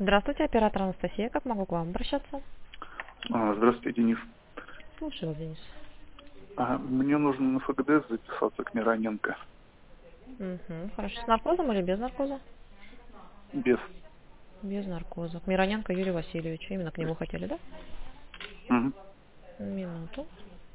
Здравствуйте, оператор Анастасия. Как могу к вам обращаться? Здравствуйте, Денис. Слушаю вас, Денис. Мне нужно на ФГДС записаться к Мироненко. Угу. Хорошо. С наркозом или без наркоза? Без. Без наркоза. К Мироненко Юрию Васильевичу. Именно к нему хотели, да? Мгм. Минуту.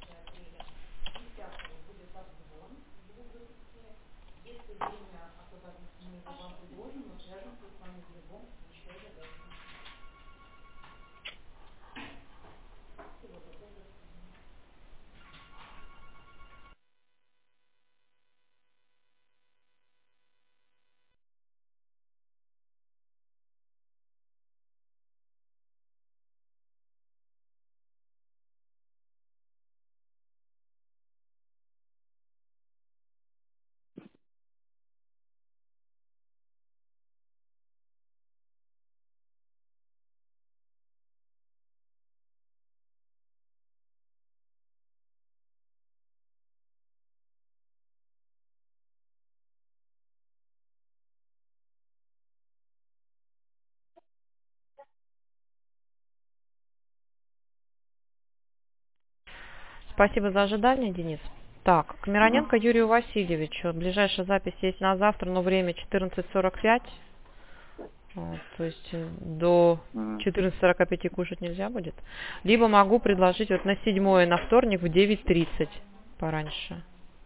Спасибо за ожидание, Денис. Так, к Мгм. Мироненко Юрию Васильевичу. Ближайшая запись есть на завтра, но время 14:45. Вот, то есть до Мгм. 14:45 кушать нельзя будет. Либо могу предложить вот на 7 на вторник в 9:30 пораньше.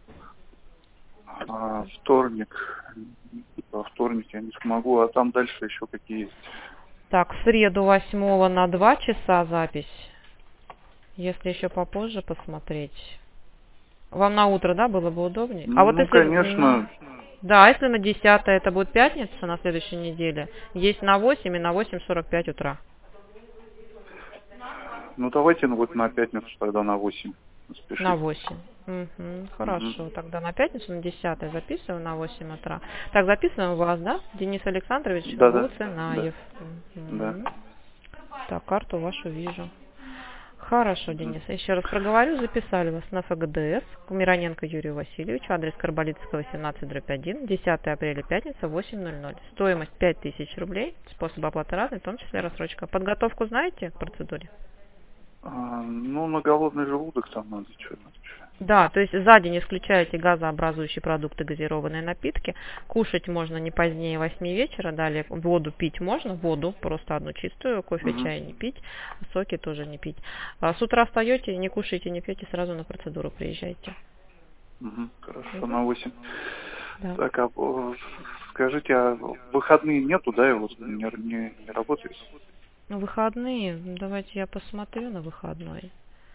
Вторник. Во вторник я не смогу, а там дальше еще какие есть. Так, в среду 8 на 2 часа запись. Если еще попозже посмотреть. Вам на утро, да, было бы удобнее? А вот Ну, если на... конечно. Да, если на 10 это будет пятница на следующей неделе, есть на 8 и на 8:45 утра. Ну, давайте вот на пятницу тогда на 8. На Спешите. 8. Угу, Мгм. хорошо. Тогда на пятницу, на 10 записываю на 8 утра. Так, записываем вас, да? Денис Александрович Да. Буценаев. Да. Угу. Так, карту вашу вижу. Хорошо, Мгм. Денис. Еще раз проговорю. Записали вас на ФГДС к Мироненко Юрию Васильевичу. Адрес Карболитского, 17/1. 10 апреля, пятница, 8:00. Стоимость 5000 рублей. Способ оплаты разный, в том числе рассрочка. Подготовку знаете к процедуре? Ну, на голодный желудок там надо что-то. Да, то есть за день исключаете газообразующие продукты, газированные напитки. Кушать можно не позднее 8 вечера. Далее воду пить можно. Воду, просто одну чистую. Кофе, Угу. чай не пить. Соки тоже не пить. С утра встаете, не кушаете, не пьете, сразу на процедуру приезжайте. Угу. Хорошо, Мгм. на 8. Да. Так, скажите, а выходные нету, да, и вот не работает? Ну, выходные. Давайте я посмотрю на выходной.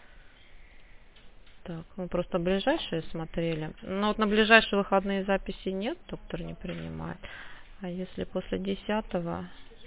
Так, мы просто ближайшие смотрели. Но вот на ближайшие выходные записи нет, доктор не принимает. А если после 10-го...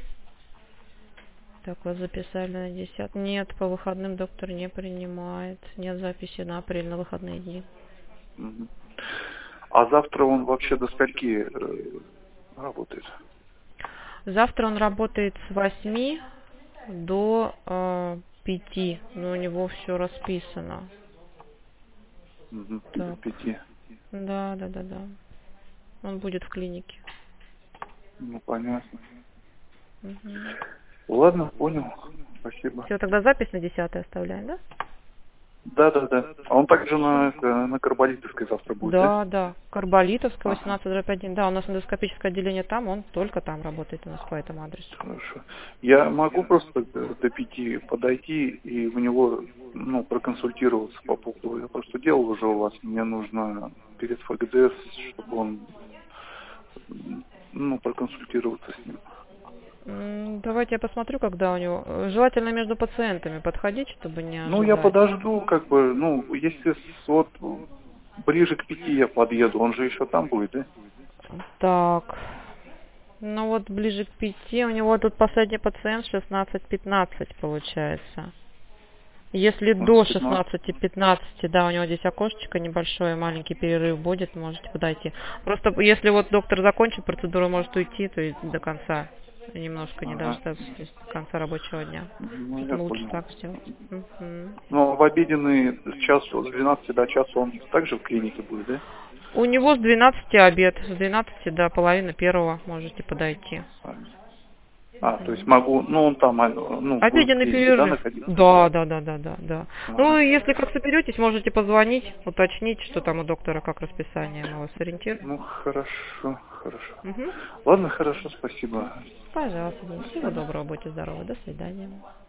Так, вас записали на 10. Нет, по выходным доктор не принимает. Нет записи на апрель на выходные дни. Мгм. А завтра он вообще до скольки работает? Завтра он работает с 8 до 5. Но у него все расписано. Мгм. До Так, 5. да. Он будет в клинике. Ну, понятно. Угу. Ладно, понял. Спасибо. Все, тогда запись на 10 оставляем, да? Да. А он также на Карболитовской завтра будет, да? Да. Карболитовская, Ага, 18/1. Да, у нас эндоскопическое отделение там, он только там работает у нас по этому адресу. хорошо. Я могу просто до 5 подойти и у него, ну, проконсультироваться по поводу. Я просто делал уже у вас. Мне нужно перед ФГДС, чтобы он, ну, проконсультироваться с ним. Давайте я посмотрю, когда у него. Желательно между пациентами подходить, чтобы не Ну, я ожидать. подожду, как бы, ну, если вот ближе к 5 я подъеду, он же еще там будет, да? Так. Ну вот ближе к 5. У него тут последний пациент 16:15 получается. Если до 16-15. 16:15, да, у него здесь окошечко небольшое, маленький перерыв будет, можете подойти. Просто если вот доктор закончит процедуру, может уйти, то есть до конца. Немножко не Ага, дождаться, то есть до конца рабочего дня. ну, я Поэтому лучше понял. так сделать. Мгм. Ну, в обеденный час, с 12 до часа он также в клинике будет, да? У него с 12 обед, с 12 до половины первого можете подойти. С вами. То есть могу, ну он там, ну, Обеденный перерыв. находиться? Да. Ну, если как соберетесь, можете позвонить, уточнить, что там у доктора, как расписание, мы вас сориентируем. Ну, хорошо. Угу. Ладно, хорошо, спасибо. Пожалуйста. Всего доброго, будьте здоровы. До свидания.